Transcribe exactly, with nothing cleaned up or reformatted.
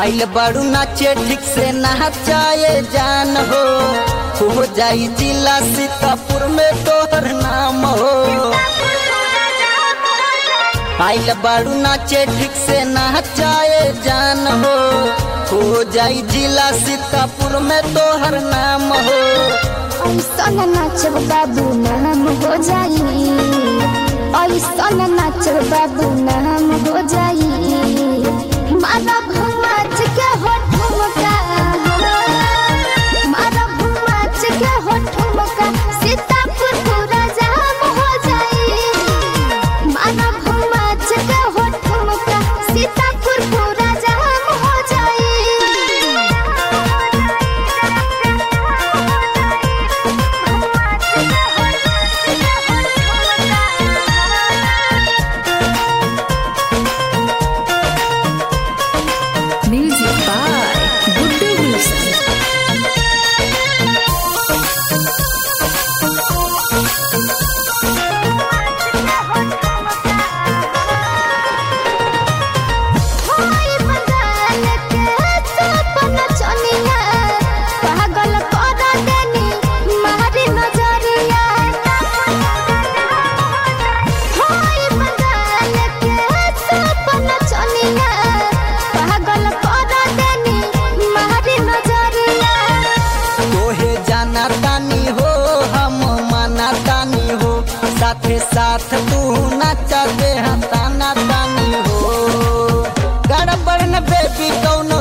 आइल बड़ू नाचे ठीक से नचाए जान हो हो जाई जिला सीतापुर में तोहर नाम हो। आइल बड़ू नाचे ठीक से नचाए जान हो हो जाई जिला सीतापुर में तोहर नाम हो। ऐसन नाचब बाबू नाम हो जाई, ऐसन नाचब बाबू नाम हो जाई। मारा भुमाच के हो ठुमका, मारा भुमाच के हो ठुमका, सीतापुर पूरा जाम हो जाई। मारा भुमाच के हो ठुमका, सीतापुर पूरा जाम हो जाई। Music by Guddu Wilson. होई बंगाल के सपना चनिया, पागल कर देनी मारी नजरिया। होई बंगाल के सपना चनिया, पागल कर देनी मारी नजरिया। तोहे जाना तानी हो हम माना तानी हो, साथे साथ तू नचा दे ताना तानी हो। गड़बड़ न बेबी कौन